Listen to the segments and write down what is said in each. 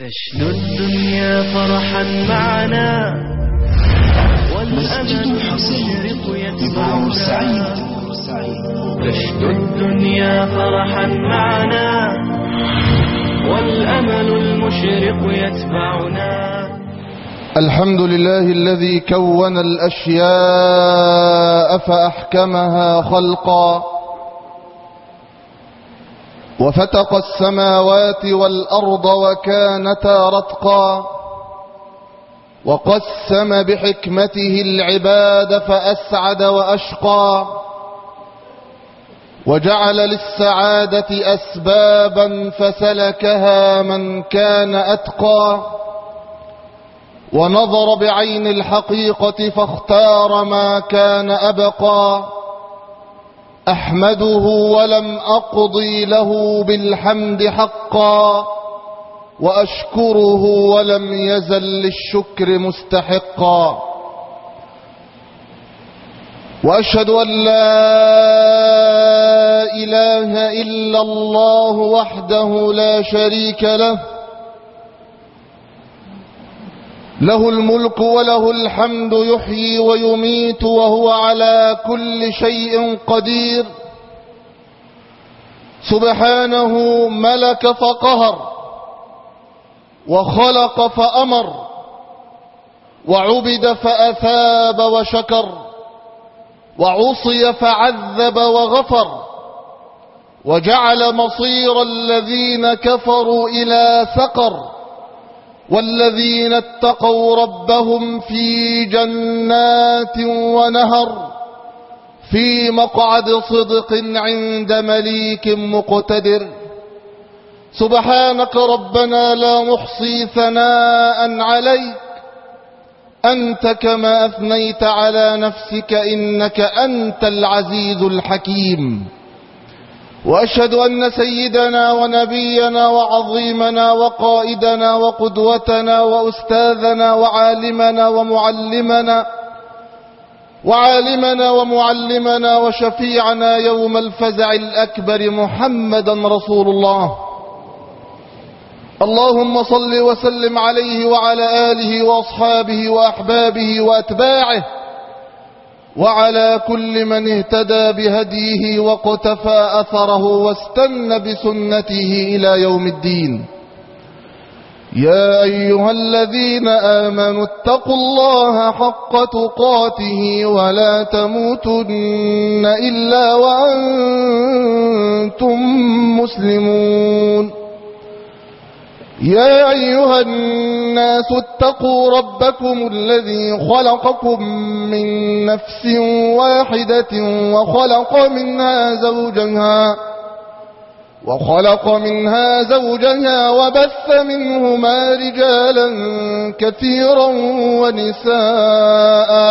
تشنو الدنيا فرحا معنا والأمل المشرق يتبعنا. تشنو الدنيا فرحا معنا والأمل المشرق يتبعنا. الحمد لله الذي كون الأشياء فأحكمها خلقا، وفتق السماوات والأرض وكانتا رتقا، وقسم بحكمته العباد فأسعد وأشقى، وجعل للسعادة أسبابا فسلكها من كان أتقى، ونظر بعين الحقيقة فاختار ما كان أبقى. أحمده ولم أقضي له بالحمد حقا، وأشكره ولم يزل للشكر مستحقا. وأشهد أن لا إله إلا الله وحده لا شريك له، له الملك وله الحمد يحيي ويميت وهو على كل شيء قدير. سبحانه ملك فقهر، وخلق فأمر، وعبد فأثاب وشكر، وعصي فعذب وغفر، وجعل مصير الذين كفروا إلى سقر، والذين اتقوا ربهم في جنات ونهر، في مقعد صدق عند مليك مقتدر. سبحانك ربنا لا نحصي ثناء عليك، أنت كما أثنيت على نفسك إنك أنت العزيز الحكيم. وأشهد أن سيدنا ونبينا وعظيمنا وقائدنا وقدوتنا وأستاذنا وعالمنا وشفيعنا يوم الفزع الأكبر محمدا رسول الله. اللهم صل وسلم عليه وعلى آله وأصحابه وأحبابه وأتباعه، وعلى كل من اهتدى بهديه واقتفى أثره واستنى بسنته إلى يوم الدين. يا أيها الذين آمنوا اتقوا الله حق تقاته ولا تموتن إلا وأنتم مسلمون. يا أيها الناس اتقوا ربكم الذي خلقكم من نفس واحدة وخلق منها زوجها وبث منهما رجالا كثيرا ونساء.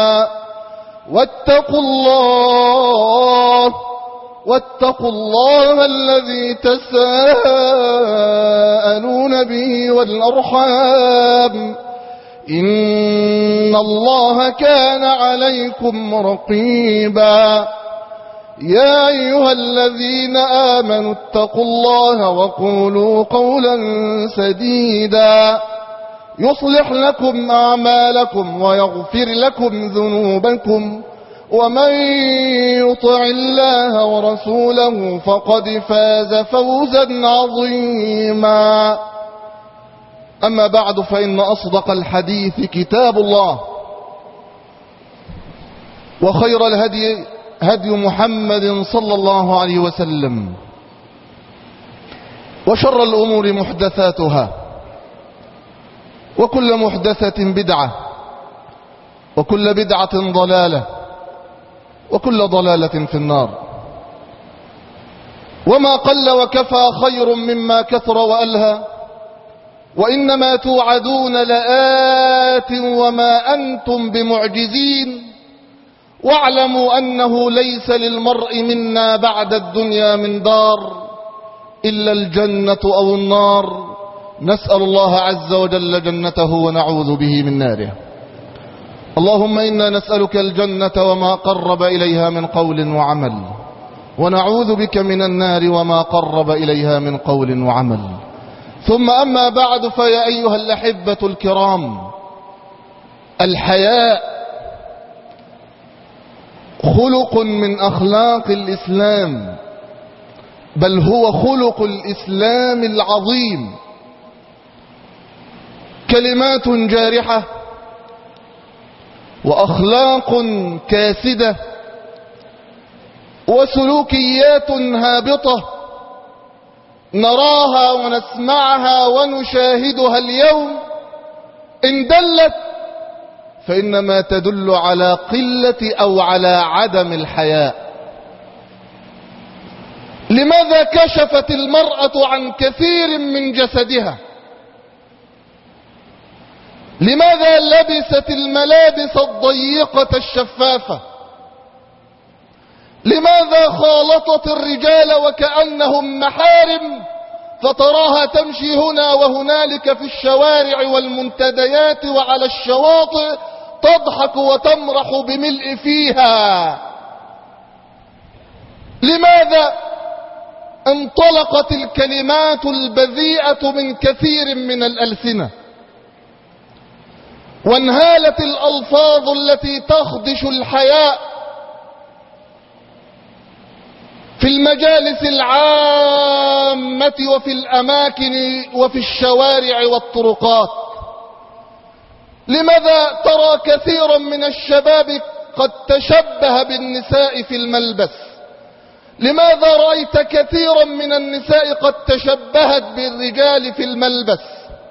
واتقوا الله الذي تساءلون به والأرحام، إن الله كان عليكم رقيبا. يا أيها الذين آمنوا اتقوا الله وقولوا قولا سديدا يصلح لكم أعمالكم ويغفر لكم ذنوبكم، ومن يطع الله ورسوله فقد فاز فوزا عظيما. أما بعد، فإن أصدق الحديث كتاب الله، وخير الهدي هدي محمد صلى الله عليه وسلم، وشر الأمور محدثاتها، وكل محدثة بدعة، وكل بدعة ضلالة، وكل ضلالة في النار. وما قل وكفى خير مما كثر وألهى، وإنما توعدون لآت وما أنتم بمعجزين. واعلموا أنه ليس للمرء منا بعد الدنيا من دار إلا الجنة أو النار. نسأل الله عز وجل جنته ونعوذ به من ناره. اللهم إنا نسألك الجنة وما قرب إليها من قول وعمل، ونعوذ بك من النار وما قرب إليها من قول وعمل. ثم أما بعد، فيا أيها الأحبة الكرام، الحياء خلق من أخلاق الإسلام، بل هو خلق الإسلام العظيم. كلمات جارحة وأخلاق كاسدة وسلوكيات هابطة نراها ونسمعها ونشاهدها اليوم، إن دلت فإنما تدل على قلة أو على عدم الحياء. لماذا كشفت المرأة عن كثير من جسدها؟ لماذا لبست الملابس الضيقة الشفافة؟ لماذا خالطت الرجال وكأنهم محارم، فتراها تمشي هنا وهنالك في الشوارع والمنتديات وعلى الشواطئ تضحك وتمرح بملء فيها؟ لماذا انطلقت الكلمات البذيئة من كثير من الألسنة، وانهالت الألفاظ التي تخدش الحياء في المجالس العامة وفي الأماكن وفي الشوارع والطرقات؟ لماذا ترى كثيرا من الشباب قد تشبه بالنساء في الملبس؟ لماذا رأيت كثيرا من النساء قد تشبهت بالرجال في الملبس؟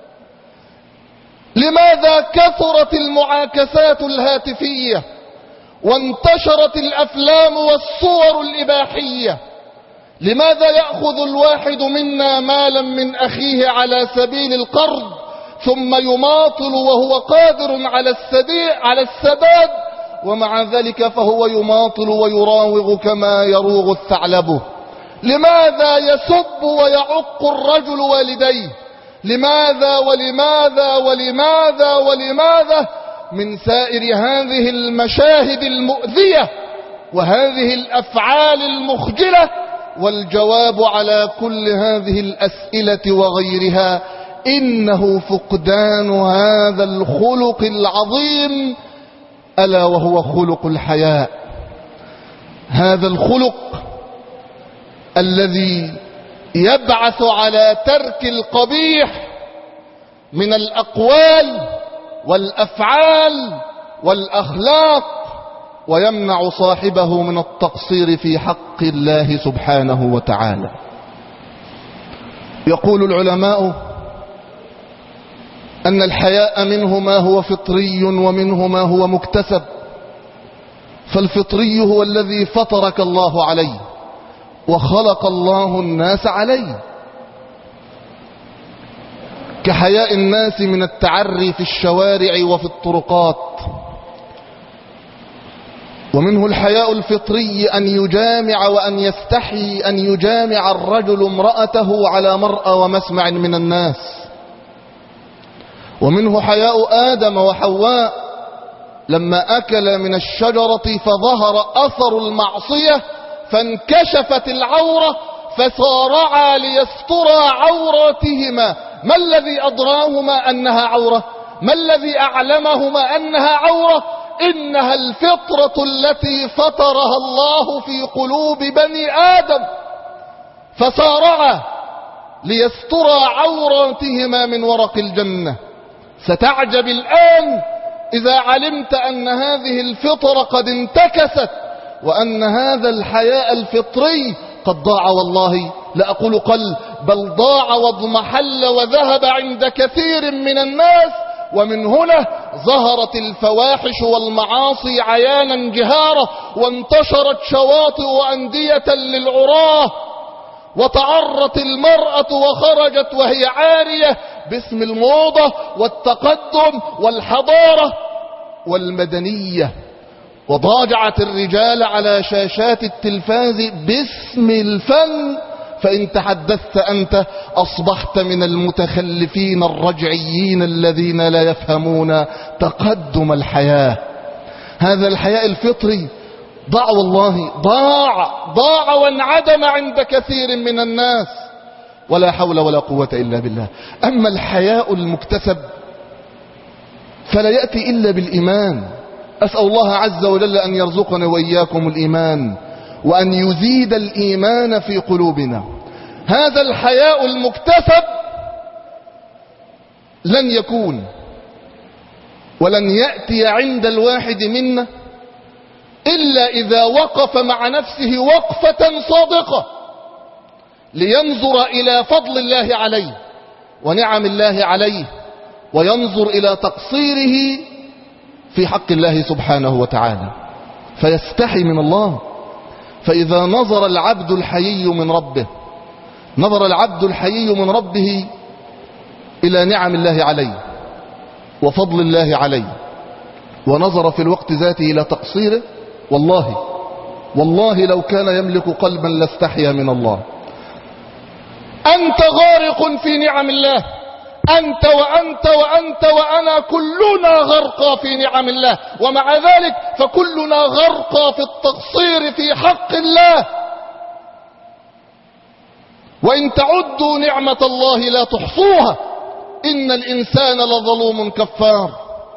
لماذا كثرت المعاكسات الهاتفية وانتشرت الأفلام والصور الإباحية؟ لماذا يأخذ الواحد منا مالا من أخيه على سبيل القرض ثم يماطل وهو قادر على السداد، ومع ذلك فهو يماطل ويراوغ كما يروغ الثعلب؟ لماذا يسب ويعق الرجل والديه؟ لماذا ولماذا ولماذا ولماذا من سائر هذه المشاهد المؤذية وهذه الأفعال المخجلة؟ والجواب على كل هذه الأسئلة وغيرها إنه فقدان هذا الخلق العظيم، ألا وهو خلق الحياء. هذا الخلق الذي يبعث على ترك القبيح من الأقوال والأفعال والأخلاق، ويمنع صاحبه من التقصير في حق الله سبحانه وتعالى. يقول العلماء أن الحياء منه ما هو فطري ومنه ما هو مكتسب. فالفطري هو الذي فطرك الله عليه وخلق الله الناس عليه، كحياء الناس من التعري في الشوارع وفي الطرقات. ومنه الحياء الفطري أن يجامع وأن يستحي أن يجامع الرجل امرأته على مرأى ومسمع من الناس. ومنه حياء آدم وحواء لما أكل من الشجرة فظهر أثر المعصية فانكشفت العورة فصارعا ليسترا عوراتهما. ما الذي أدراهما أنها عورة؟ ما الذي أعلمهما أنها عورة؟ إنها الفطرة التي فطرها الله في قلوب بني آدم، فصارعا ليسترا عوراتهما من ورق الجنة. ستعجب الآن إذا علمت أن هذه الفطرة قد انتكست، وأن هذا الحياء الفطري قد ضاع. والله لا أقول قل، بل ضاع واضمحل وذهب عند كثير من الناس. ومن هنا ظهرت الفواحش والمعاصي عيانا جهارة، وانتشرت شواطئ وأندية للعراة، وتعرت المرأة وخرجت وهي عارية باسم الموضة والتقدم والحضارة والمدنية، وضاجعت الرجال على شاشات التلفاز باسم الفن. فإن تحدثت أنت أصبحت من المتخلفين الرجعيين الذين لا يفهمون تقدم الحياة. هذا الحياء الفطري والله ضاع وانعدم عند كثير من الناس. ولا حول ولا قوة إلا بالله. أما الحياء المكتسب فلا يأتي إلا بالإيمان. أسأل الله عز وجل أن يرزقنا وإياكم الإيمان، وأن يزيد الإيمان في قلوبنا. هذا الحياء المكتسب لن يكون ولن يأتي عند الواحد منا إلا إذا وقف مع نفسه وقفة صادقة لينظر إلى فضل الله عليه ونعم الله عليه، وينظر إلى تقصيره في حق الله سبحانه وتعالى، فيستحي من الله. فإذا نظر العبد الحيي من ربه، نظر العبد الحيي من ربه إلى نعم الله عليه وفضل الله عليه، ونظر في الوقت ذاته إلى تقصيره، والله لو كان يملك قلبا لاستحيا من الله. أنت غارق في نعم الله، أنت وأنت وأنت وأنا، كلنا غرقى في نعم الله، ومع ذلك فكلنا غرقى في التقصير في حق الله. وإن تعدوا نعمة الله لا تحصوها إن الإنسان لظلوم كفار.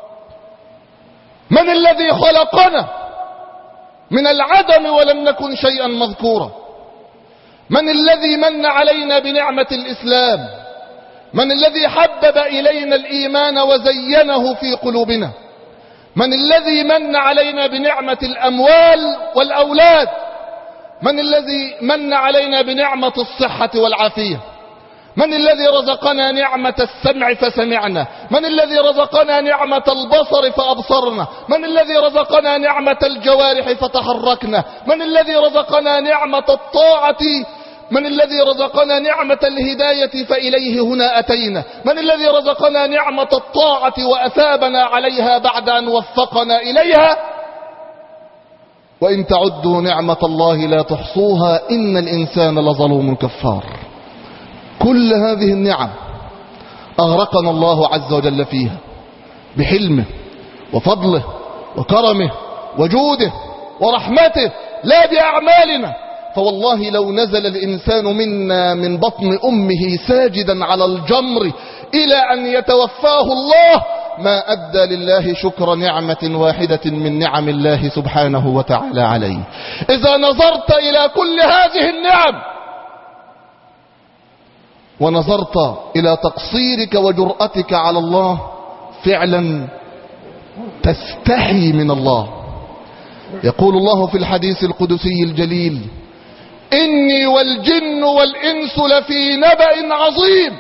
من الذي خلقنا من العدم ولم نكن شيئا مذكورا؟ من الذي من علينا بنعمة الإسلام؟ من الذي حبب إلينا الإيمان وزينه في قلوبنا؟ من الذي من علينا بنعمة الأموال والأولاد؟ من الذي من علينا بنعمة الصحة والعافية؟ من الذي رزقنا نعمة السمع فسمعنا؟ من الذي رزقنا نعمة البصر فأبصرنا؟ من الذي رزقنا نعمة الجوارح فتحركنا؟ من الذي رزقنا نعمة الطاعة؟ من الذي رزقنا نعمة الهداية فإليه هنا أتينا؟ من الذي رزقنا نعمة الطاعة وأثابنا عليها بعد أن وفقنا إليها؟ وإن تعدوا نعمة الله لا تحصوها إن الإنسان لظلوم كفار. كل هذه النعم أغرقنا الله عز وجل فيها بحلمه وفضله وكرمه وجوده ورحمته، لا بأعمالنا. فوالله لو نزل الإنسان منا من بطن أمه ساجدا على الجمر إلى أن يتوفاه الله ما أدى لله شكر نعمة واحدة من نعم الله سبحانه وتعالى عليه. إذا نظرت إلى كل هذه النعم ونظرت إلى تقصيرك وجرأتك على الله فعلا تستحي من الله. يقول الله في الحديث القدسي الجليل: إني والجن والإنس لفي نبأ عظيم،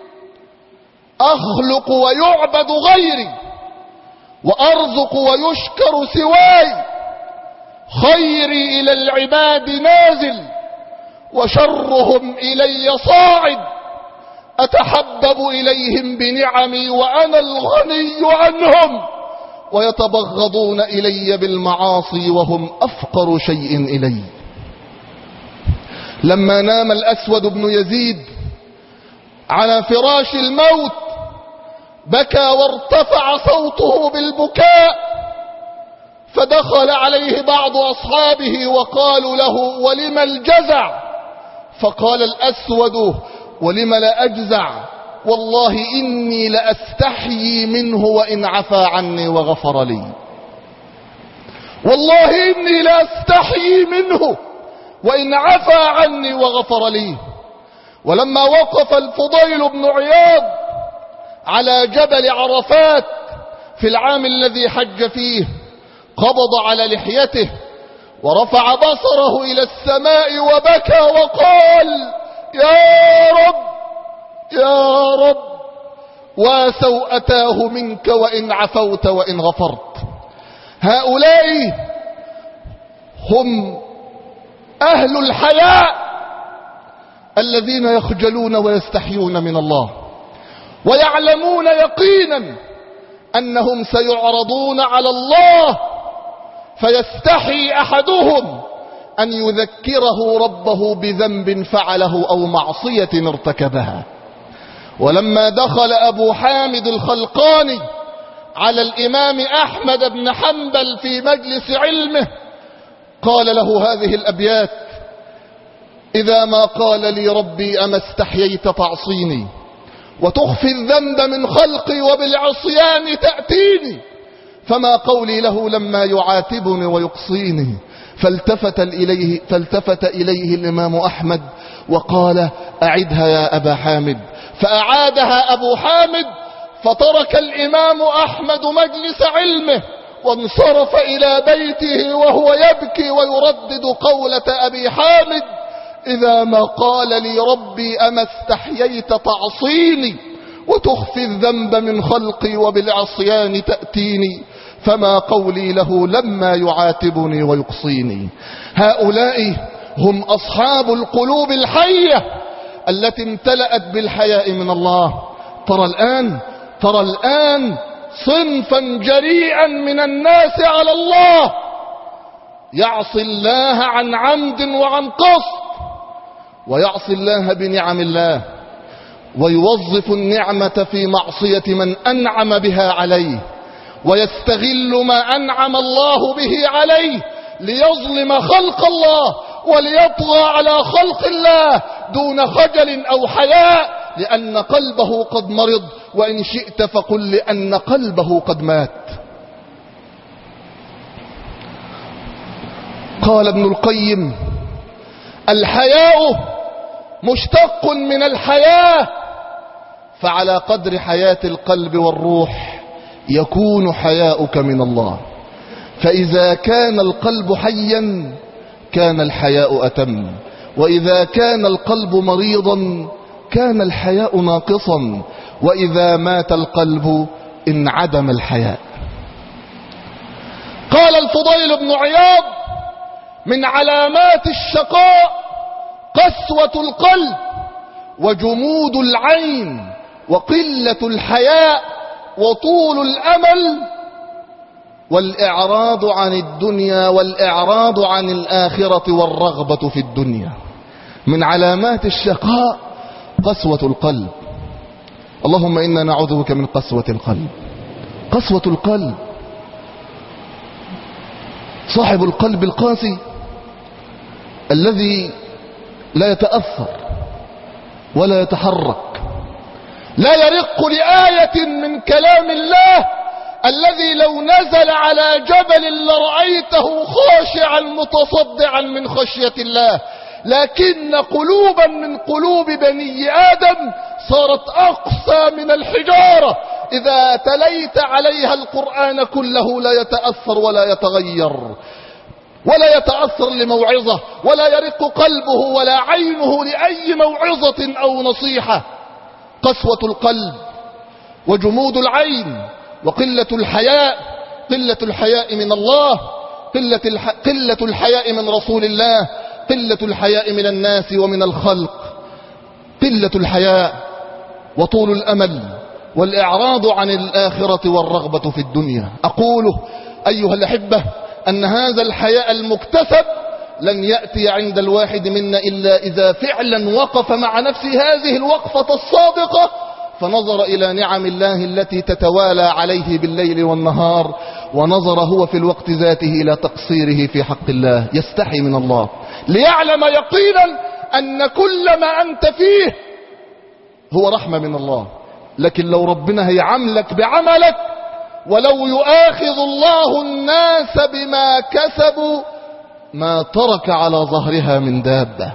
أخلق ويعبد غيري وأرزق ويشكر سواي، خيري إلى العباد نازل وشرهم إلي صاعد، أتحبب إليهم بنعمي وأنا الغني عنهم، ويتبغضون إلي بالمعاصي وهم أفقر شيء إلي. لما نام الأسود بن يزيد على فراش الموت بكى وارتفع صوته بالبكاء، فدخل عليه بعض أصحابه وقالوا له: ولم الجزع؟ فقال الأسود: ولم لا أجزع؟ والله إني لأستحيي منه وإن عفا عني وغفر لي. والله إني لأستحيي منه وإن عفا عني وغفر لي. ولما وقف الفضيل بن عياض على جبل عرفات في العام الذي حج فيه قبض على لحيته ورفع بصره إلى السماء وبكى وقال: يا رب يا رب، وسوءتاه منك وإن عفوت وإن غفرت. هؤلاء هم أهل الحياء الذين يخجلون ويستحيون من الله، ويعلمون يقينا أنهم سيعرضون على الله، فيستحي أحدهم أن يذكره ربه بذنب فعله أو معصية ارتكبها. ولما دخل أبو حامد الخلقاني على الإمام أحمد بن حنبل في مجلس علمه قال له هذه الأبيات: إذا ما قال لي ربي أما استحييت تعصيني وتخفي الذنب من خلقي وبالعصيان تأتيني، فما قولي له لما يعاتبني ويقصيني. فالتفت إليه الإمام أحمد وقال أعدها يا أبا حامد، فأعادها أبو حامد، فترك الإمام أحمد مجلس علمه وانصرف إلى بيته وهو يبكي ويردد قولة أبي حامد: إذا ما قال لي ربي أما استحييت تعصيني وتخفي الذنب من خلقي وبالعصيان تأتيني، فما قولي له لما يعاتبني ويقصيني. هؤلاء هم أصحاب القلوب الحية التي امتلأت بالحياء من الله. ترى الآن صنفا جريئا من الناس على الله يعصي الله عن عمد وعن قصد، ويعصي الله بنعم الله، ويوظف النعمة في معصية من أنعم بها عليه، ويستغل ما أنعم الله به عليه ليظلم خلق الله وليطغى على خلق الله دون خجل أو حياء، لأن قلبه قد مرض، وإن شئت فقل لأن قلبه قد مات. قال ابن القيم: الحياء مشتق من الحياة، فعلى قدر حياة القلب والروح يكون حياؤك من الله. فإذا كان القلب حيا كان الحياء أتم، وإذا كان القلب مريضا كان الحياء ناقصا، وإذا مات القلب انعدم الحياء. قال الفضيل بن عياض: من علامات الشقاء قسوة القلب وجمود العين وقلة الحياء وطول الأمل والإعراض عن الدنيا والإعراض عن الآخرة والرغبة في الدنيا. من علامات الشقاء قسوة القلب. اللهم إنا نعوذ بك من قسوة القلب. قسوة القلب، صاحب القلب القاسي الذي لا يتأثر ولا يتحرك، لا يرق لآية من كلام الله الذي لو نزل على جبل لرأيته خاشعا متصدعا من خشية الله، لكن قلوبا من قلوب بني آدم صارت أقسى من الحجارة، إذا تليت عليها القرآن كله لا يتأثر ولا يتغير ولا يتأثر لموعظة، ولا يرق قلبه ولا عينه لأي موعظة أو نصيحة. قسوة القلب وجمود العين وقلة الحياء، قلة الحياء من الله، قلة الحياء من رسول الله، قلة الحياء من الناس ومن الخلق، قلة الحياء وطول الأمل والإعراض عن الآخرة والرغبة في الدنيا. أقوله أيها الأحبة أن هذا الحياء المكتسب لن يأتي عند الواحد منا إلا إذا فعلا وقف مع نفسه هذه الوقفة الصادقة، فنظر إلى نعم الله التي تتوالى عليه بالليل والنهار، ونظر هو في الوقت ذاته إلى تقصيره في حق الله، يستحي من الله، ليعلم يقينا أن كل ما أنت فيه هو رحمة من الله. لكن لو ربنا هيعاملك بعملك، ولو يؤاخذ الله الناس بما كسبوا ما ترك على ظهرها من دابة،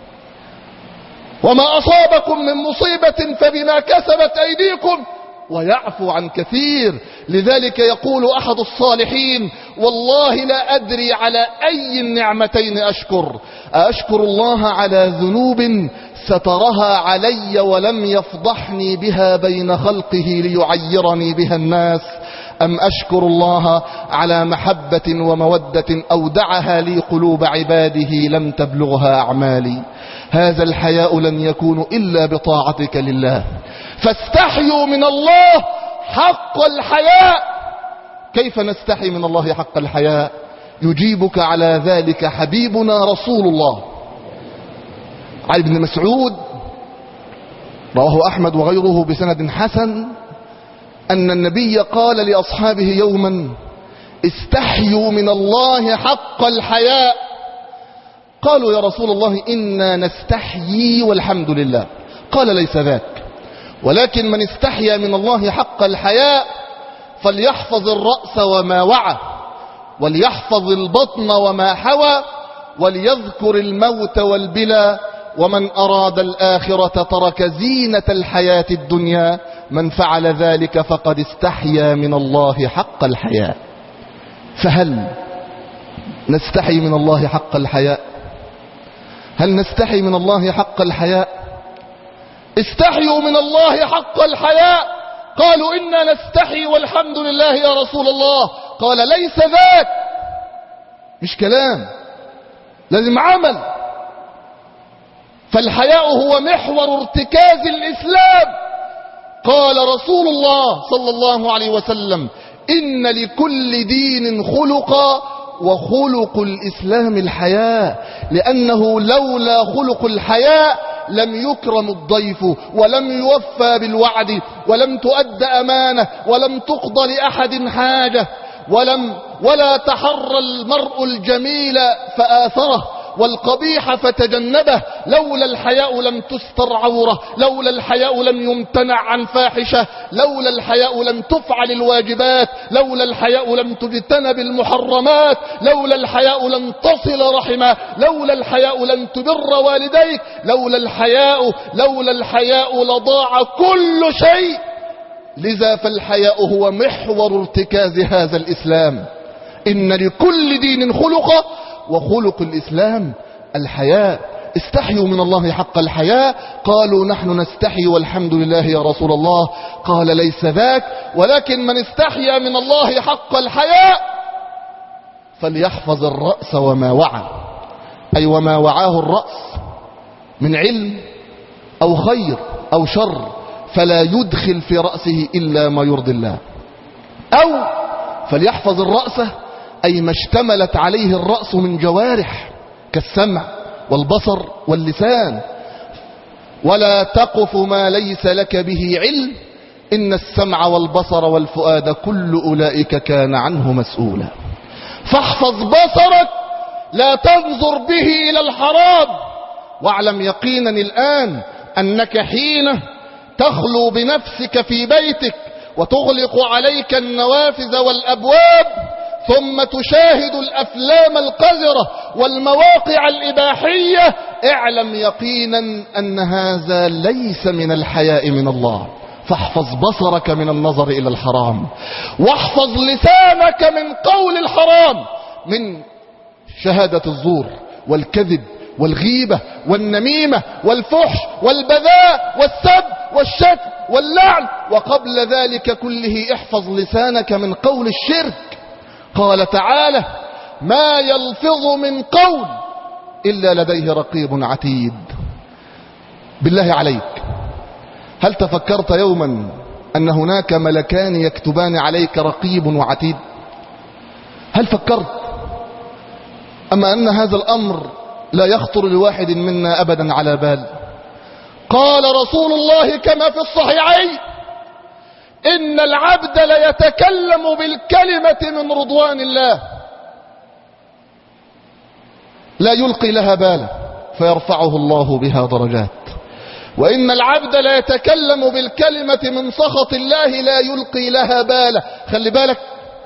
وما أصابكم من مصيبة فبما كسبت أيديكم ويعفو عن كثير. لذلك يقول أحد الصالحين: والله لا أدري على أي النعمتين أشكر الله على ذنوب سترها علي ولم يفضحني بها بين خلقه ليعيرني بها الناس، أم أشكر الله على محبة ومودة أودعها لي قلوب عباده لم تبلغها أعمالي. هذا الحياء لن يكون إلا بطاعتك لله، فاستحيوا من الله حق الحياء. كيف نستحي من الله حق الحياء؟ يجيبك على ذلك حبيبنا رسول الله. عن ابن مسعود رواه أحمد وغيره بسند حسن أن النبي قال لأصحابه يوما: استحيوا من الله حق الحياء. قالوا يا رسول الله إنا نستحيي والحمد لله. قال ليس ذاك، ولكن من استحيا من الله حق الحياء فليحفظ الرأس وما وعى، وليحفظ البطن وما حوى، وليذكر الموت والبلى، ومن أراد الآخرة ترك زينة الحياة الدنيا، من فعل ذلك فقد استحيا من الله حق الحياء. فهل نستحي من الله حق الحياء؟ هل نستحي من الله حق الحياء؟ استحيوا من الله حق الحياء. قالوا إنا نستحي والحمد لله يا رسول الله. قال ليس ذاك، مش كلام، لازم عمل. فالحياء هو محور ارتكاز الإسلام. قال رسول الله صلى الله عليه وسلم إن لكل دين خلقا وخلق الإسلام الحياء، لأنه لولا خلق الحياء لم يكرم الضيف، ولم يوفى بالوعد، ولم تؤد أمانة، ولم تقضى لأحد حاجة، ولا تحرى المرء الجميل فآثره والقبيح فتجنبه. لولا الحياء لم تستر عورة، لولا الحياء لم يمتنع عن فاحشة، لولا الحياء لم تفعل الواجبات، لولا الحياء لم تجتنب المحرمات، لولا الحياء لم تصل رحمه، لولا الحياء لم تبر والديك، لولا الحياء لضاع كل شيء. لذا فالحياء هو محور ارتكاز هذا الإسلام. إن لكل دين خلقا وخلق الإسلام الحياء. استحيوا من الله حق الحياء. قالوا نحن نستحي والحمد لله يا رسول الله. قال ليس ذاك، ولكن من استحيا من الله حق الحياء فليحفظ الرأس وما وعى، أي وما وعاه الرأس من علم أو خير أو شر، فلا يدخل في رأسه إلا ما يرضي الله. أو فليحفظ الرأس أي ما اشتملت عليه الرأس من جوارح كالسمع والبصر واللسان. ولا تقف ما ليس لك به علم، إن السمع والبصر والفؤاد كل أولئك كان عنه مسؤولا. فاحفظ بصرك، لا تنظر به إلى الحرام. واعلم يقينا الآن أنك حين تخلو بنفسك في بيتك وتغلق عليك النوافذ والأبواب، ثم تشاهد الأفلام القذرة والمواقع الإباحية، اعلم يقينا أن هذا ليس من الحياء من الله. فاحفظ بصرك من النظر إلى الحرام، واحفظ لسانك من قول الحرام، من شهادة الزور والكذب والغيبة والنميمة والفحش والبذاء والسب والشتم واللعن. وقبل ذلك كله احفظ لسانك من قول الشرك. قال تعالى ما يلفظ من قول إلا لديه رقيب عتيد. بالله عليك، هل تفكرت يوما أن هناك ملكان يكتبان عليك رقيب وعتيد؟ هل فكرت؟ أما أن هذا الأمر لا يخطر لواحد منا أبدا على بال. قال رسول الله كما في الصحيحين إن العبد ليتكلم بالكلمة من رضوان الله لا يلقي لها بالا فيرفعه الله بها درجات، وإن العبد ليتكلم بالكلمة من سخط الله لا يلقي لها بالا. خلي بالك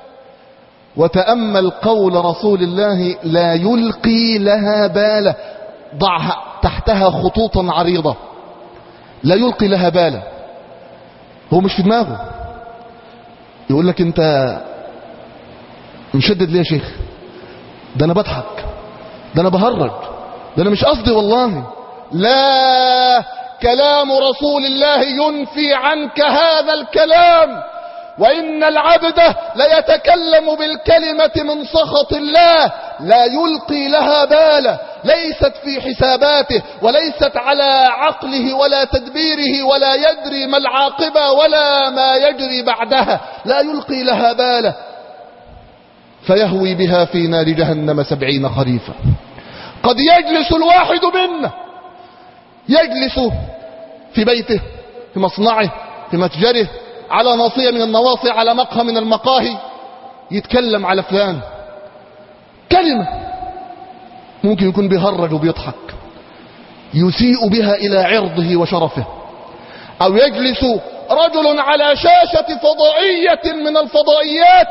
وتأمل قول رسول الله لا يلقي لها بالا، ضعها تحتها خطوطا عريضة. لا يلقي لها بالا، هو مش في دماغه. يقول لك انت مشدد ليه يا شيخ؟ ده انا بضحك، ده انا بهرج، ده انا مش قصدي والله. لا، كلام رسول الله ينفي عنك هذا الكلام. وإن العبد ليتكلم بالكلمة من سخط الله لا يلقي لها بالا، ليست في حساباته وليست على عقله ولا تدبيره، ولا يدري ما العاقبة ولا ما يجري بعدها، لا يلقي لها بالا، فيهوي بها في نار جهنم 70 خريفا. قد يجلس الواحد منا، يجلس في بيته، في مصنعه، في متجره، على ناصية من النواصي، على مقهى من المقاهي، يتكلم على فلان كلمة ممكن يكون بيهرج وبيضحك يسيء بها إلى عرضه وشرفه، أو يجلس رجل على شاشة فضائية من الفضائيات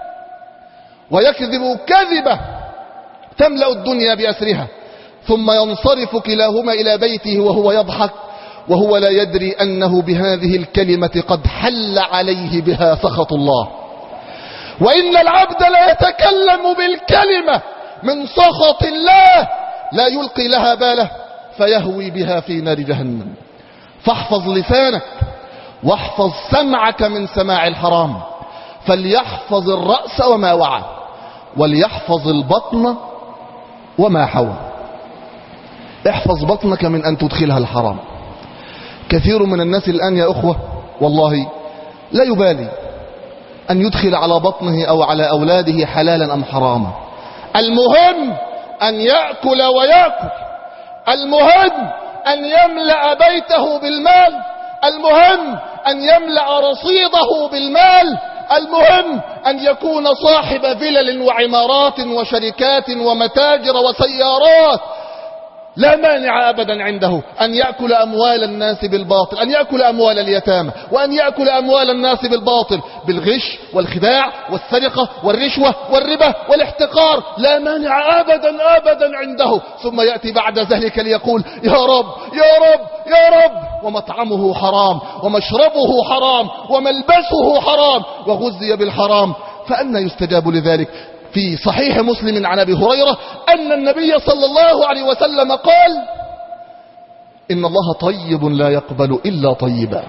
ويكذب كذبة تملأ الدنيا بأسرها، ثم ينصرف كلاهما إلى بيته وهو يضحك وهو لا يدري أنه بهذه الكلمة قد حل عليه بها سخط الله. وإن العبد لا يتكلم بالكلمة من سخط الله لا يلقي لها باله فيهوي بها في نار جهنم. فاحفظ لسانك واحفظ سمعك من سماع الحرام، فليحفظ الرأس وما وعى وليحفظ البطن وما حوى. احفظ بطنك من أن تدخلها الحرام. كثير من الناس الآن يا أخوة والله لا يبالي أن يدخل على بطنه أو على أولاده حلالا أم حراما، المهم أن يأكل ويأكل، المهم أن يملأ بيته بالمال، المهم أن يملأ رصيده بالمال، المهم أن يكون صاحب فلل وعمارات وشركات ومتاجر وسيارات. لا مانع أبدا عنده أن يأكل أموال الناس بالباطل، أن يأكل أموال اليتامى، وأن يأكل أموال الناس بالباطل، بالغش والخداع والسرقة والرشوة والربا والاحتقار، لا مانع أبدا أبدا عنده. ثم يأتي بعد ذلك ليقول يا رب يا رب يا رب، ومطعمه حرام ومشربه حرام وملبسه حرام وغذي بالحرام، فأنى يستجاب لذلك؟ في صحيح مسلم عن أبي هريرة أن النبي صلى الله عليه وسلم قال إن الله طيب لا يقبل إلا طيبا،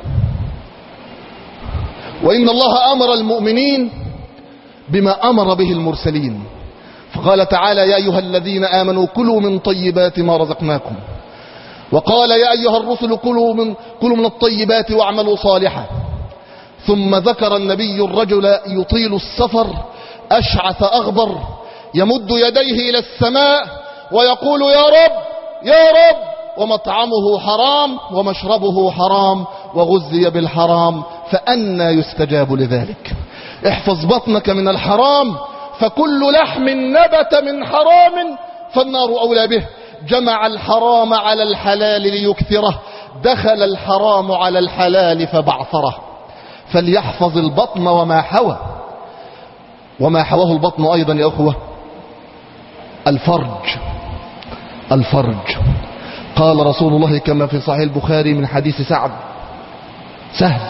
وإن الله أمر المؤمنين بما أمر به المرسلين، فقال تعالى يا أيها الذين آمنوا كلوا من طيبات ما رزقناكم، وقال يا أيها الرسل كلوا من الطيبات واعملوا صالحا. ثم ذكر النبي الرجل يطيل السفر أشعث أغبر يمد يديه إلى السماء ويقول يا رب يا رب، ومطعمه حرام ومشربه حرام وغذي بالحرام، فأنى يستجاب لذلك؟ احفظ بطنك من الحرام، فكل لحم نبت من حرام فالنار أولى به. جمع الحرام على الحلال ليكثره، دخل الحرام على الحلال فبعثره. فليحفظ البطن وما حوى. وما حواه البطن أيضا يا أخوة الفرج. الفرج قال رسول الله كما في صحيح البخاري من حديث سهل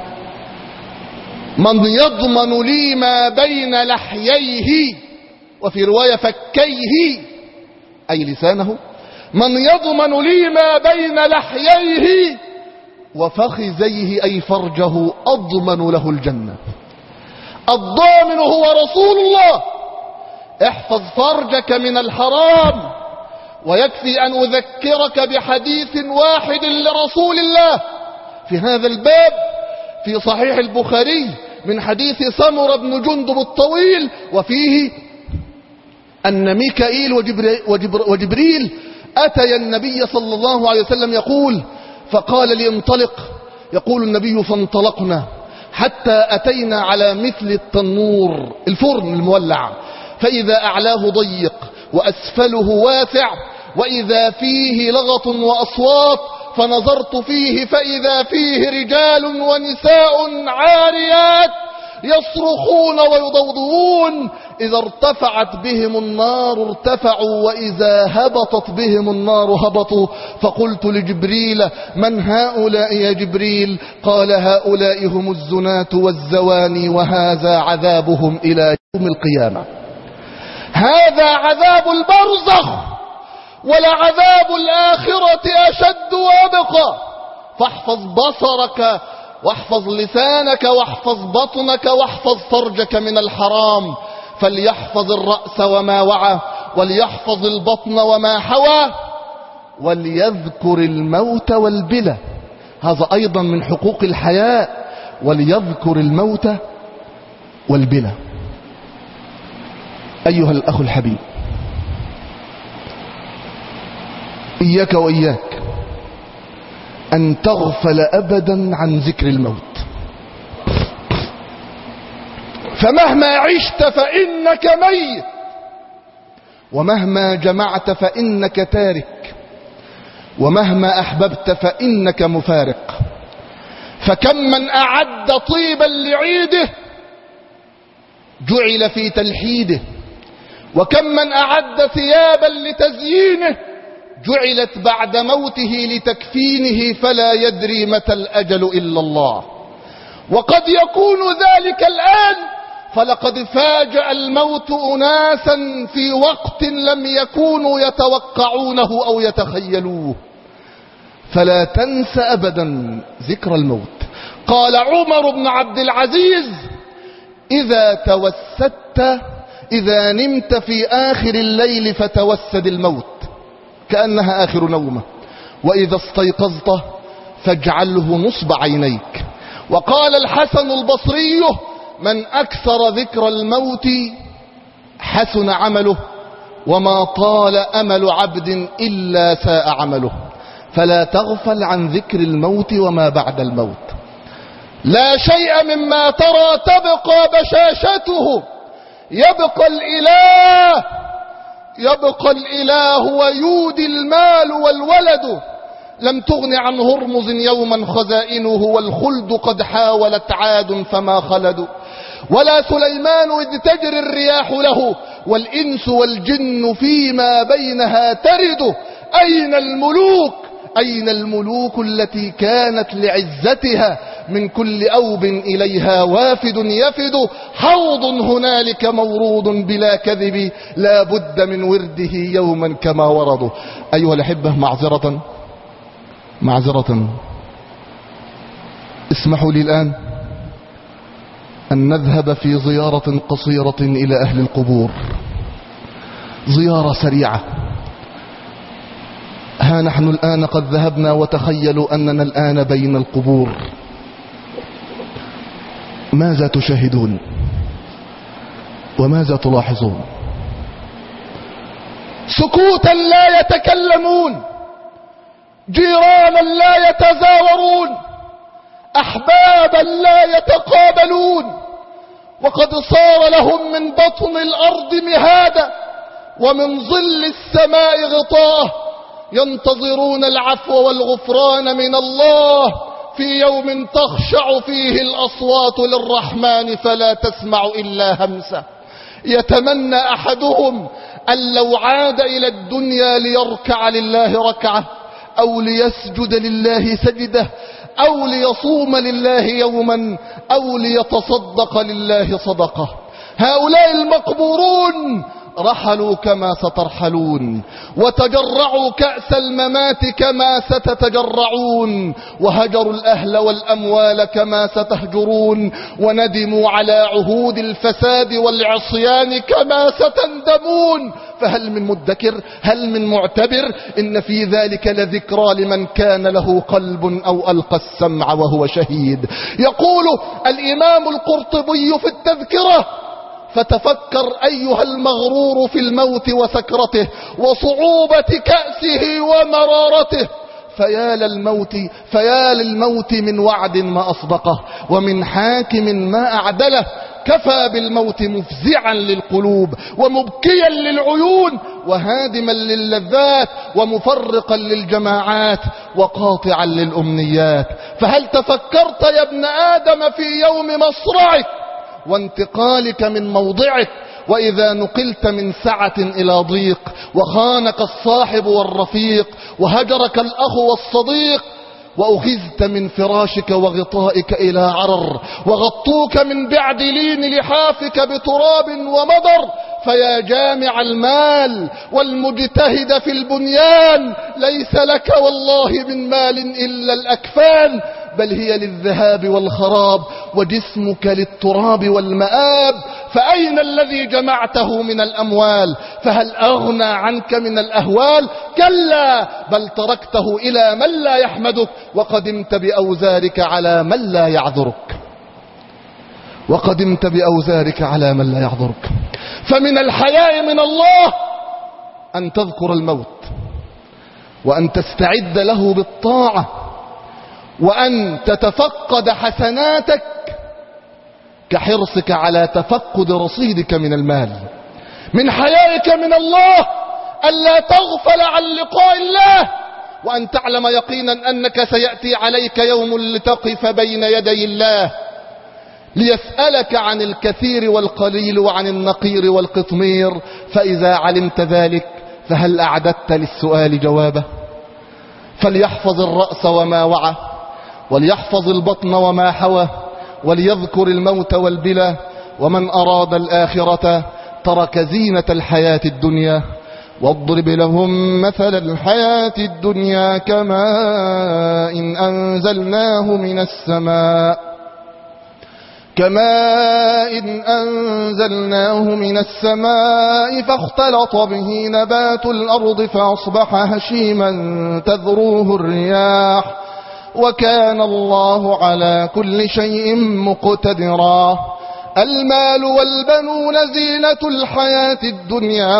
من يضمن لي ما بين لحييه، وفي رواية فكيه أي لسانه، من يضمن لي ما بين لحييه وفخذيه أي فرجه أضمن له الجنة. الضامن هو رسول الله. احفظ فرجك من الحرام. ويكفي أن أذكرك بحديث واحد لرسول الله في هذا الباب في صحيح البخاري من حديث سمرة بن جندب الطويل، وفيه أن ميكائيل وجبريل أتي النبي صلى الله عليه وسلم يقول، فقال لي انطلق، يقول النبي فانطلقنا حتى أتينا على مثل التنور الفرن المولع، فإذا أعلاه ضيق وأسفله واسع، وإذا فيه لغط وأصوات، فنظرت فيه فإذا فيه رجال ونساء عاريات يصرخون ويضوضون، إذا ارتفعت بهم النار ارتفعوا وإذا هبطت بهم النار هبطوا. فقلت لجبريل من هؤلاء يا جبريل؟ قال هؤلاء هم الزناة والزواني، وهذا عذابهم إلى يوم القيامة. هذا عذاب البرزخ، ولعذاب الآخرة أشد وأبقى. فاحفظ بصرك واحفظ لسانك واحفظ بطنك واحفظ فرجك من الحرام. فليحفظ الرأس وما وعى وليحفظ البطن وما حوى وليذكر الموت والبلى. هذا أيضا من حقوق الحياة، وليذكر الموت والبلى. أيها الأخ الحبيب، إياك وإياك أن تغفل أبدا عن ذكر الموت، فمهما عشت فإنك ميت، ومهما جمعت فإنك تارك، ومهما أحببت فإنك مفارق. فكم من أعد طيبا لعيده جعل في تلحيده، وكم من أعد ثيابا لتزيينه جعلت بعد موته لتكفينه، فلا يدري متى الأجل إلا الله. وقد يكون ذلك الآن، فلقد فاجأ الموت أناسا في وقت لم يكونوا يتوقعونه أو يتخيلوه. فلا تنس أبدا ذكر الموت. قال عمر بن عبد العزيز: إذا توسدت، إذا نمت في آخر الليل فتوسد الموت كأنها آخر نومة، وإذا استيقظت فاجعله نصب عينيك. وقال الحسن البصري: من أكثر ذكر الموت حسن عمله، وما طال أمل عبد إلا ساء عمله. فلا تغفل عن ذكر الموت وما بعد الموت. لا شيء مما ترى تبقى بشاشته، يبقى الإله ويودي المال والولد. لم تغن عن هرمز يوما خزائنه، والخلد قد حاولت عاد فما خلدوا. ولا سليمان إذ تجري الرياح له، والإنس والجن فيما بينها ترد. أين الملوك التي كانت لعزتها من كل أوب إليها وافد يفد. حوض هنالك مورود بلا كذب، لا بد من ورده يوما كما ورده. أيها الأحبة، معذرة اسمحوا لي الآن أن نذهب في زيارة قصيرة إلى أهل القبور، زيارة سريعة. ها نحن الآن قد ذهبنا، وتخيلوا أننا الآن بين القبور. ماذا تشاهدون وماذا تلاحظون؟ سكوتا لا يتكلمون، جيرانا لا يتزاورون، أحبابا لا يتقابلون. وقد صار لهم من بطن الأرض مهادا ومن ظل السماء غطاء، ينتظرون العفو والغفران من الله في يوم تخشع فيه الأصوات للرحمن فلا تسمع إلا همسة. يتمنى أحدهم أن لو عاد إلى الدنيا ليركع لله ركعة، أو ليسجد لله سجدة، أو ليصوم لله يوما، أو ليتصدق لله صدقة. هؤلاء المقبورون رحلوا كما سترحلون، وتجرعوا كأس الممات كما ستتجرعون، وهجروا الأهل والأموال كما ستهجرون، وندموا على عهود الفساد والعصيان كما ستندمون. فهل من مدكر؟ هل من معتبر؟ إن في ذلك لذكرى لمن كان له قلب أو ألقى السمع وهو شهيد. يقول الإمام القرطبي في التذكرة: فتفكر أيها المغرور في الموت وسكرته وصعوبة كأسه ومرارته، فيا للموت من وعد ما أصدقه، ومن حاكم ما أعدله. كفى بالموت مفزعا للقلوب، ومبكيا للعيون، وهادما للذات، ومفرقا للجماعات، وقاطعا للأمنيات. فهل تفكرت يا ابن آدم في يوم مصرعك وانتقالك من موضعك، وإذا نقلت من سعة إلى ضيق، وخانك الصاحب والرفيق، وهجرك الأخ والصديق، وأخذت من فراشك وغطائك إلى عرر، وغطوك من بعد لين لحافك بتراب ومضر. فيا جامع المال والمجتهد في البنيان، ليس لك والله من مال إلا الأكفان، بل هي للذهاب والخراب، وجسمك للتراب والمآب. فأين الذي جمعته من الأموال؟ فهل أغنى عنك من الأهوال؟ كلا، بل تركته إلى من لا يحمدك، وقدمت بأوزارك على من لا يعذرك. فمن الحياء من الله أن تذكر الموت، وأن تستعد له بالطاعة، وأن تتفقد حسناتك كحرصك على تفقد رصيدك من المال. من حيائك من الله ألا تغفل عن لقاء الله، وأن تعلم يقينا أنك سيأتي عليك يوم لتقف بين يدي الله ليسألك عن الكثير والقليل وعن النقير والقطمير. فإذا علمت ذلك فهل أعددت للسؤال جوابه؟ فليحفظ الرأس وما وعى، وليحفظ البطن وما حوى، وليذكر الموت والبلى، ومن أراد الآخرة ترك زينة الحياة الدنيا. واضرب لهم مثل الحياة الدنيا كماء أنزلناه من السماء فاختلط به نبات الأرض فأصبح هشيما تذروه الرياح وكان الله على كل شيء مقتدرا. المال والبنون زينة الحياة الدنيا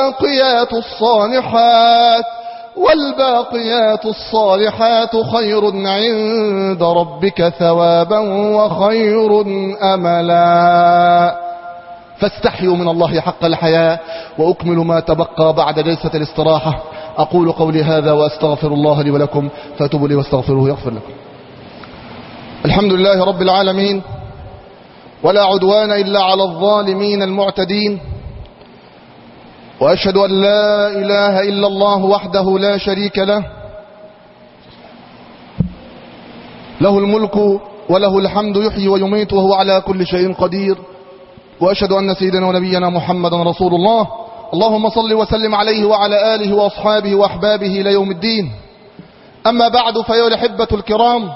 والباقيات الصالحات خير عند ربك ثوابا وخير أملا. فاستحيوا من الله حق الحياء. وأكمل ما تبقى بعد جلسة الاستراحة. أقول قولي هذا وأستغفر الله لي ولكم فاتوبوا لي واستغفروه يغفر لكم. الحمد لله رب العالمين، ولا عدوان إلا على الظالمين المعتدين، وأشهد أن لا إله إلا الله وحده لا شريك له، له الملك وله الحمد يحيي ويميت وهو على كل شيء قدير. وأشهد أن سيدنا ونبينا محمدا رسول الله. اللهم صل وسلم عليه وعلى آله وأصحابه وأحبابه إلى يوم الدين. أما بعد، فيا الأحبة الكرام،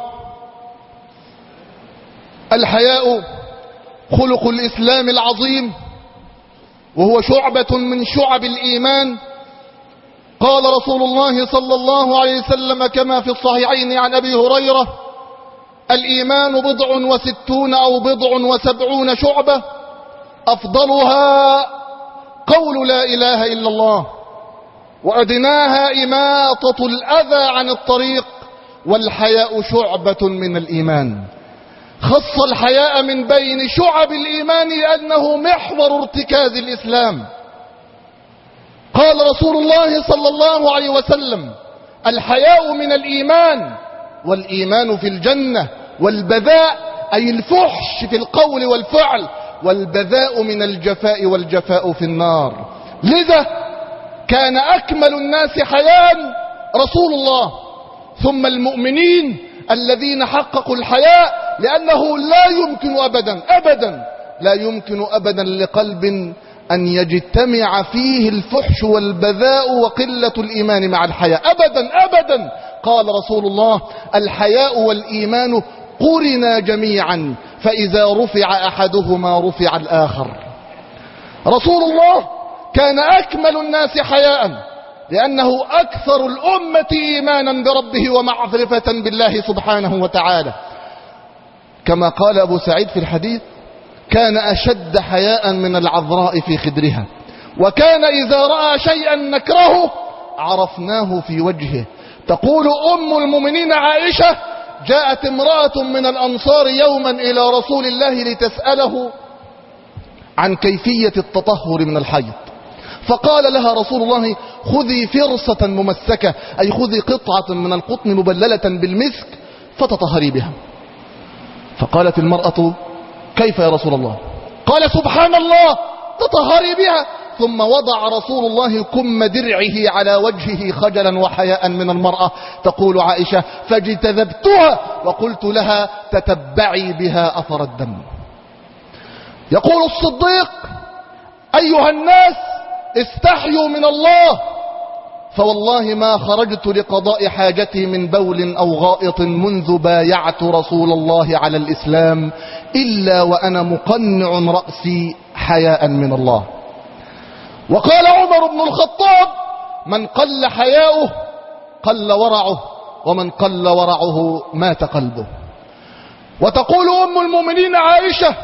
الحياء خلق الإسلام العظيم، وهو شعبة من شعب الإيمان. قال رسول الله صلى الله عليه وسلم كما في الصحيحين عن أبي هريرة: الإيمان 60 أو 70 شعبة، أفضلها قول لا إله إلا الله، وأدناها إماطة الأذى عن الطريق، والحياء شعبة من الإيمان. خص الحياء من بين شعب الإيمان لأنه محور ارتكاز الإسلام. قال رسول الله صلى الله عليه وسلم: الحياء من الإيمان، والإيمان في الجنة، والبذاء أي الفحش في القول والفعل، والبذاء من الجفاء، والجفاء في النار. لذا كان أكمل الناس حياء رسول الله، ثم المؤمنين الذين حققوا الحياء، لأنه لا يمكن أبدا لقلب أن يجتمع فيه الفحش والبذاء وقلة الإيمان مع الحياء، أبدا. قال رسول الله: الحياء والإيمان قرنا جميعا، فإذا رفع أحدهما رفع الآخر. رسول الله كان أكمل الناس حياء، لأنه أكثر الأمة إيمانا بربه ومعرفة بالله سبحانه وتعالى. كما قال أبو سعيد في الحديث: كان أشد حياء من العذراء في خدرها، وكان إذا رأى شيئا نكرهه عرفناه في وجهه. تقول أم المؤمنين عائشة: جاءت امرأة من الأنصار يوما إلى رسول الله لتسأله عن كيفية التطهر من الحيض، فقال لها رسول الله: خذي فرصة ممسكة، أي خذي قطعة من القطن مبللة بالمسك فتطهري بها. فقالت المرأة: كيف يا رسول الله؟ قال: سبحان الله، تطهري بها. ثم وضع رسول الله كم درعه على وجهه خجلا وحياء من المرأة. تقول عائشة: فاجتذبتها وقلت لها: تتبعي بها أثر الدم. يقول الصديق: أيها الناس، استحيوا من الله، فوالله ما خرجت لقضاء حاجتي من بول أو غائط منذ بايعت رسول الله على الإسلام إلا وأنا مقنع رأسي حياء من الله. وقال عمر بن الخطاب: من قل حياؤه قل ورعه، ومن قل ورعه مات قلبه. وتقول أم المؤمنين عائشة: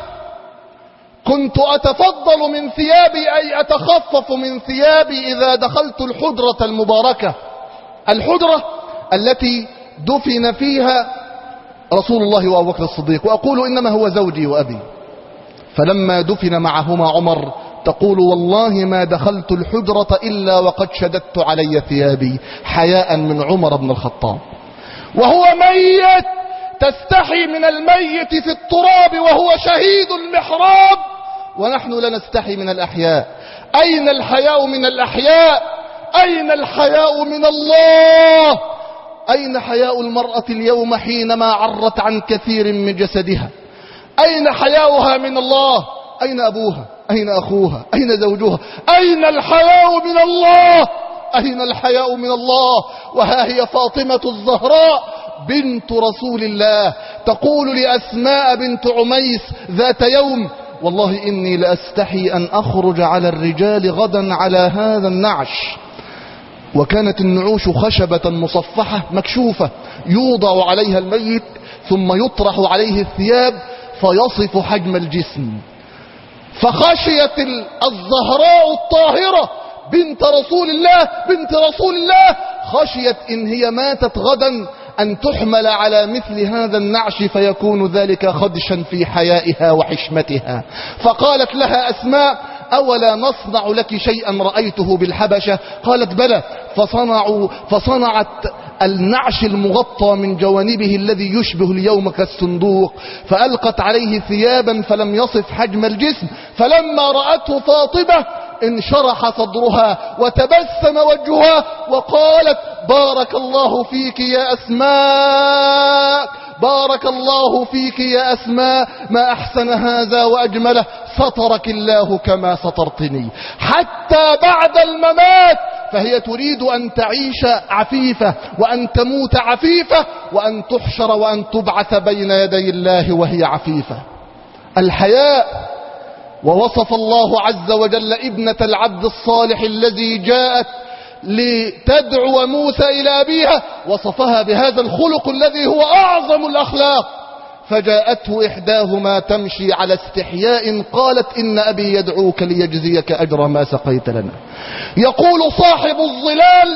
كنت أتفضل من ثيابي، أي أتخفف من ثيابي إذا دخلت الحجرة المباركة، الحجرة التي دفن فيها رسول الله وأبو بكر الصديق، وأقول إنما هو زوجي وأبي. فلما دفن معهما عمر تقول والله ما دخلت الحجرة إلا وقد شددت علي ثيابي حياء من عمر بن الخطاب وهو ميت. تستحي من الميت في التراب وهو شهيد المحراب، ونحن لا نستحي من الأحياء. أين الحياء من الأحياء؟ أين الحياء من الله؟ أين حياء المرأة اليوم حينما عرت عن كثير من جسدها؟ أين حياؤها من الله؟ أين أبوها؟ أين أخوها؟ أين زوجها؟ أين الحياء من الله؟ أين الحياء من الله؟ وها هي فاطمة الزهراء بنت رسول الله تقول لأسماء بنت عميس ذات يوم: والله إني لأستحي أن أخرج على الرجال غدا على هذا النعش. وكانت النعوش خشبة مصفحة مكشوفة يوضع عليها الميت ثم يطرح عليه الثياب فيصف حجم الجسم. فخشيت الزهراء الطاهرة بنت رسول الله خشيت إن هي ماتت غدا أن تحمل على مثل هذا النعش فيكون ذلك خدشا في حيائها وحشمتها. فقالت لها أسماء: أولا نصنع لك شيئا رأيته بالحبشة؟ قالت بلى. فصنعت النعش المغطى من جوانبه الذي يشبه اليوم كالصندوق، فألقت عليه ثيابا فلم يصف حجم الجسم. فلما رأته فاطمة انشرح صدرها وتبسم وجهها وقالت: بارك الله فيك يا أسماء، بارك الله فيك يا أسماء، ما أحسن هذا وأجمله، سترك الله كما سترتني. حتى بعد الممات فهي تريد أن تعيش عفيفة وأن تموت عفيفة وأن تحشر وأن تبعث بين يدي الله وهي عفيفة. الحياء. ووصف الله عز وجل ابنة العبد الصالح الذي جاءت لتدعو موسى إلى أبيها، وصفها بهذا الخلق الذي هو أعظم الأخلاق. فجاءته إحداهما تمشي على استحياء قالت: إن أبي يدعوك ليجزيك أجر ما سقيت لنا. يقول صاحب الظلال: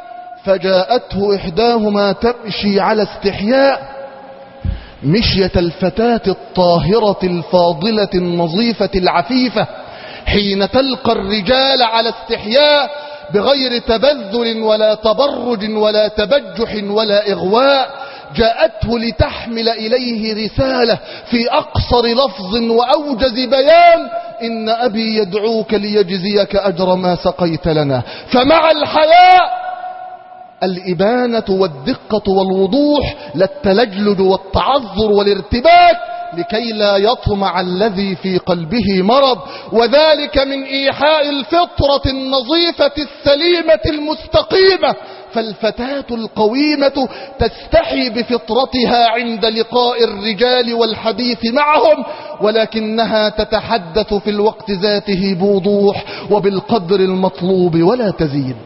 فجاءته إحداهما تمشي على استحياء مشية الفتاة الطاهرة الفاضلة النظيفة العفيفة حين تلقى الرجال على استحياء بغير تبذل ولا تبرج ولا تبجح ولا إغواء. جاءته لتحمل إليه رسالة في أقصر لفظ وأوجز بيان: إن أبي يدعوك ليجزيك أجر ما سقيت لنا. فمع الحياء الإبانة والدقة والوضوح، لا التلجلج والتعذر والارتباك، لكي لا يطمع الذي في قلبه مرض، وذلك من إيحاء الفطرة النظيفة السليمة المستقيمة. فالفتاة القويمة تستحي بفطرتها عند لقاء الرجال والحديث معهم، ولكنها تتحدث في الوقت ذاته بوضوح وبالقدر المطلوب ولا تزيد.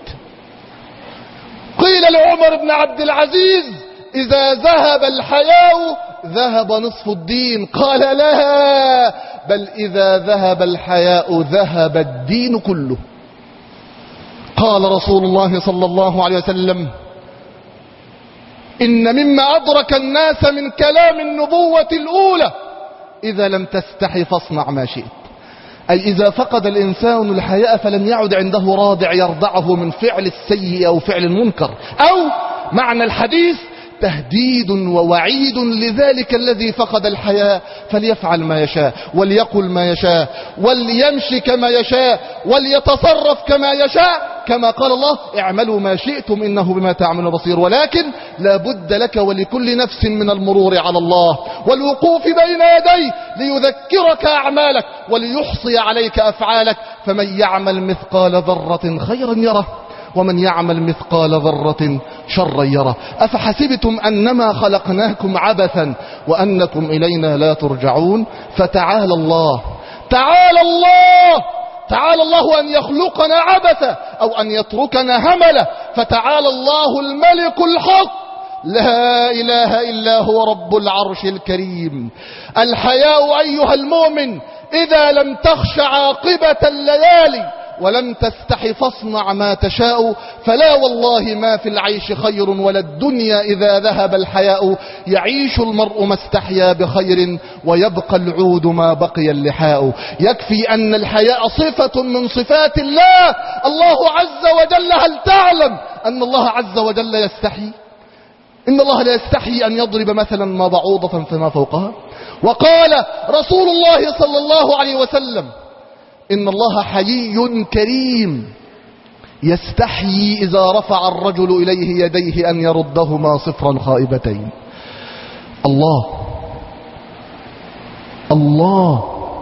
قيل لعمر بن عبد العزيز: إذا ذهب الحياء ذهب نصف الدين. قال: لا، بل إذا ذهب الحياء ذهب الدين كله. قال رسول الله صلى الله عليه وسلم: إن مما أدرك الناس من كلام النبوة الأولى: إذا لم تستحي فاصنع ما شئت. أي إذا فقد الإنسان الحياء فلم يعد عنده رادع يردعه من فعل السيء أو فعل المنكر، أو معنى الحديث تهديد ووعيد لذلك الذي فقد الحياء، فليفعل ما يشاء وليقل ما يشاء وليمشي كما يشاء وليتصرف كما يشاء، كما قال الله: اعملوا ما شئتم إنه بما تعملون بصير. ولكن لا بد لك ولكل نفس من المرور على الله والوقوف بين يديه ليذكرك أعمالك وليحصي عليك أفعالك. فمن يعمل مثقال ذرة خيرا يره ومن يعمل مثقال ذرة شرا يره. أفحسبتم أنما خلقناكم عبثا وأنكم إلينا لا ترجعون. فتعالى الله، تعالى الله، تعالى الله أن يخلقنا عبثا أو أن يتركنا هملا. فتعالى الله الملك الحق، لا إله إلا هو رب العرش الكريم. الحياء أيها المؤمن إذا لم تخش عاقبة الليالي ولم تستح فاصنع ما تشاء، فلا والله ما في العيش خير ولا الدنيا إذا ذهب الحياء. يعيش المرء ما استحيا بخير ويبقى العود ما بقي اللحاء. يكفي أن الحياء صفة من صفات الله. الله عز وجل، هل تعلم أن الله عز وجل يستحي؟ إن الله لا يستحي أن يضرب مثلا ما بعوضة فما فوقها. وقال رسول الله صلى الله عليه وسلم: إن الله حيي كريم يستحيي إذا رفع الرجل إليه يديه أن يردهما صفرا خائبتين. الله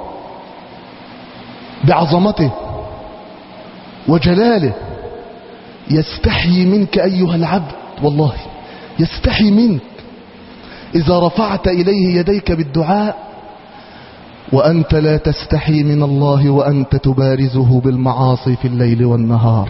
بعظمته وجلاله يستحيي منك أيها العبد، والله يستحي منك إذا رفعت إليه يديك بالدعاء، وأنت لا تستحي من الله وأنت تبارزه بالمعاصي في الليل والنهار.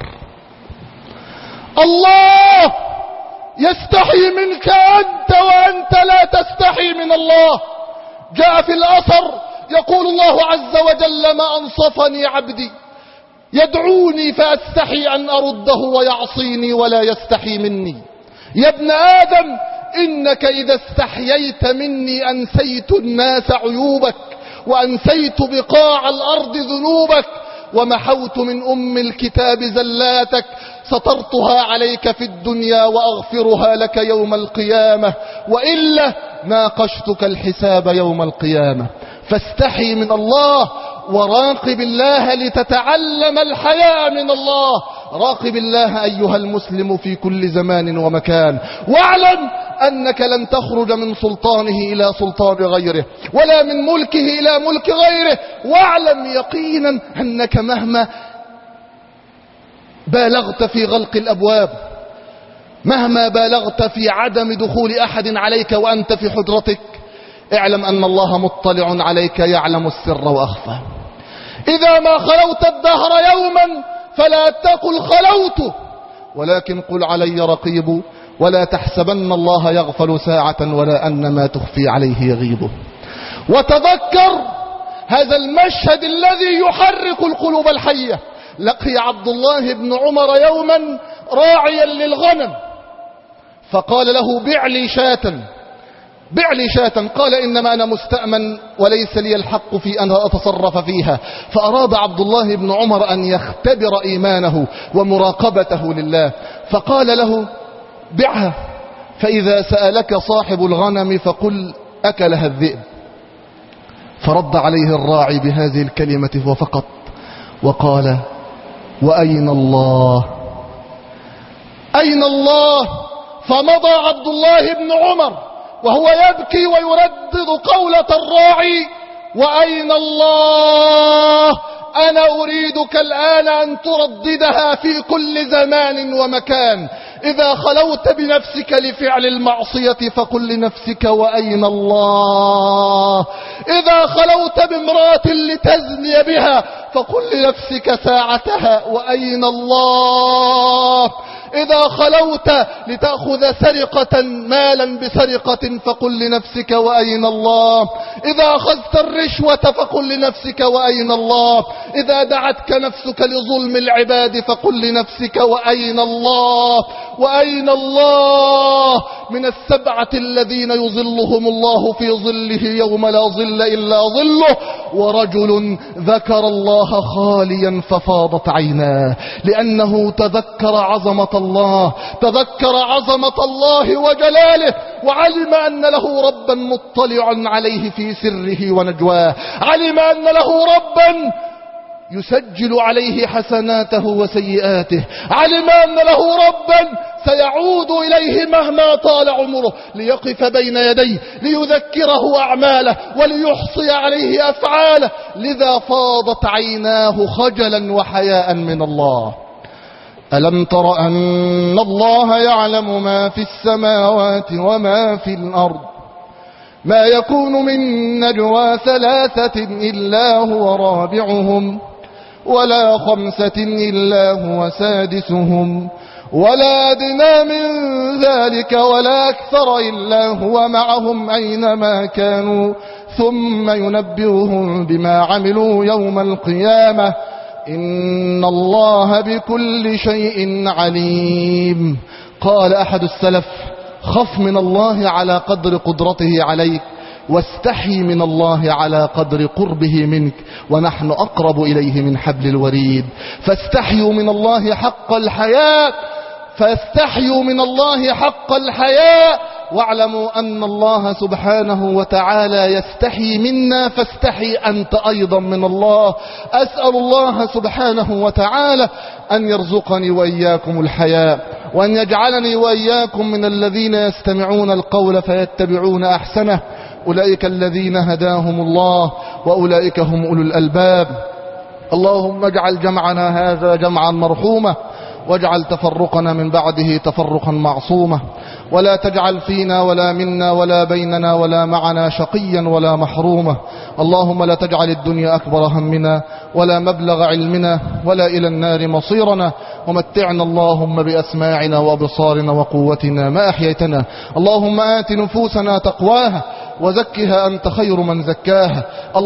الله يستحي منك أنت وأنت لا تستحي من الله. جاء في الأثر يقول الله عز وجل: ما أنصفني عبدي يدعوني فأستحي أن أرده ويعصيني ولا يستحي مني. يا ابن آدم، إنك إذا استحييت مني أنسيت الناس عيوبك، وأنسيت بقاع الأرض ذنوبك، ومحوت من أم الكتاب زلاتك، سترتها عليك في الدنيا وأغفرها لك يوم القيامة، وإلا ناقشتك الحساب يوم القيامة. فاستحي من الله وراقب الله لتتعلم الحياء من الله. راقب الله أيها المسلم في كل زمان ومكان، واعلم أنك لن تخرج من سلطانه إلى سلطان غيره، ولا من ملكه إلى ملك غيره. واعلم يقينا أنك مهما بالغت في غلق الأبواب، مهما بالغت في عدم دخول أحد عليك وأنت في حجرتك، اعلم أن الله مطلع عليك يعلم السر وأخفى. إذا ما خلوت الدهر يوما فلا تقل خلوت، ولكن قل علي رقيب، ولا تحسبن الله يغفل ساعة ولا أن ما تخفي عليه يغيبه. وتذكر هذا المشهد الذي يحرك القلوب الحية. لقي عبد الله بن عمر يوما راعيا للغنم، فقال له: بع لي شاة. قال: إنما أنا مستأمن وليس لي الحق في أن أتصرف فيها. فأراد عبد الله بن عمر أن يختبر إيمانه ومراقبته لله، فقال له: بعها، فإذا سألك صاحب الغنم فقل أكلها الذئب. فرد عليه الراعي بهذه الكلمة وفقط، وقال: وأين الله؟ أين الله؟ فمضى عبد الله بن عمر وهو يبكي ويردد قولة الراعي: وأين الله؟ أنا أريدك الآن أن ترددها في كل زمان ومكان. إذا خلوت بنفسك لفعل المعصية فقل لنفسك: وأين الله؟ إذا خلوت بامرأة لتزني بها فقل لنفسك ساعتها: وأين الله؟ إذا خلوت لتأخذ سرقة مالا بسرقة فقل لنفسك: وأين الله؟ إذا أخذت الرشوة فقل لنفسك: وأين الله؟ إذا دعتك نفسك لظلم العباد فقل لنفسك: وأين الله؟ وأين الله من السبعة الذين يظلهم الله في ظله يوم لا ظل إلا ظله؟ ورجل ذكر الله خاليا ففاضت عيناه، لأنه تذكر عظمة الله، تذكر عظمة الله وجلاله، وعلم أن له ربا مطلعا عليه في سره ونجواه، علم أن له ربا يسجل عليه حسناته وسيئاته، علم أن له ربا سيعود إليه مهما طال عمره ليقف بين يديه ليذكره أعماله وليحصي عليه أفعاله، لذا فاضت عيناه خجلا وحياء من الله. ألم تر أن الله يعلم ما في السماوات وما في الأرض؟ ما يكون من نجوى ثلاثة إلا هو رابعهم، ولا خمسة إلا هو سادسهم، ولا أدنى من ذلك ولا أكثر إلا هو معهم أينما كانوا ثم ينبئهم بما عملوا يوم القيامة. إن الله بكل شيء عليم. قال أحد السلف: خف من الله على قدر قدرته عليك، واستحي من الله على قدر قربه منك، ونحن أقرب إليه من حبل الوريد. فاستحيوا من الله حق الحياء، فاستحيوا من الله حق الحياء، واعلموا أن الله سبحانه وتعالى يستحي منا، فاستحي أنت أيضا من الله. أسأل الله سبحانه وتعالى أن يرزقني وإياكم الحياء، وأن يجعلني وإياكم من الذين يستمعون القول فيتبعون أحسنه. أولئك الذين هداهم الله، وأولئك هم أولو الألباب. اللهم اجعل جمعنا هذا جمعا مرحوما، واجعل تفرقنا من بعده تفرقا معصوما، ولا تجعل فينا ولا منا ولا بيننا ولا معنا شقيا ولا محروما. اللهم لا تجعل الدنيا أكبر همنا ولا مبلغ علمنا ولا إلى النار مصيرنا، ومتعنا اللهم بأسماعنا وأبصارنا وقوتنا ما أحييتنا. اللهم آت نفوسنا تقواها وزكها أنت خير من زكاها.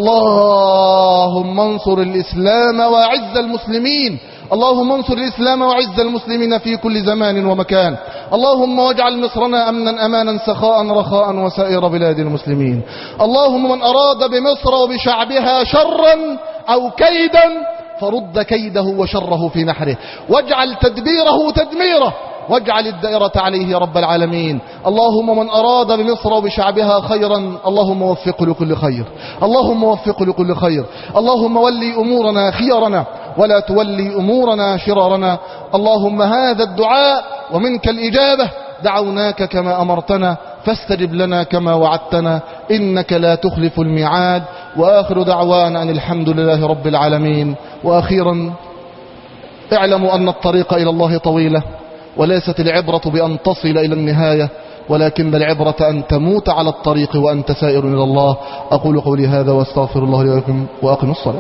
اللهم انصر الإسلام وأعز المسلمين، اللهم انصر الإسلام وعز المسلمين في كل زمان ومكان. اللهم واجعل مصرنا أمنا أمانا سخاء رخاء وسائر بلاد المسلمين. اللهم من أراد بمصر وبشعبها شرا أو كيدا فرد كيده وشره في نحره، واجعل تدبيره تدميره، واجعل الدائرة عليه يا رب العالمين. اللهم من أراد بمصر وبشعبها خيرا اللهم وفقه لكل خير، اللهم وفقه لكل خير. اللهم ولي أمورنا خيرنا ولا تولي أمورنا شرارنا. اللهم هذا الدعاء ومنك الإجابة، دعوناك كما أمرتنا فاستجب لنا كما وعدتنا، إنك لا تخلف الميعاد. وآخر دعوانا أن الحمد لله رب العالمين. وأخيرا اعلموا أن الطريق إلى الله طويلة، وليست العبرة بأن تصل إلى النهاية، ولكن العبرة أن تموت على الطريق وأنت سائر إلى الله. أقول قولي هذا واستغفر الله لي ولكم وأقم الصلاة.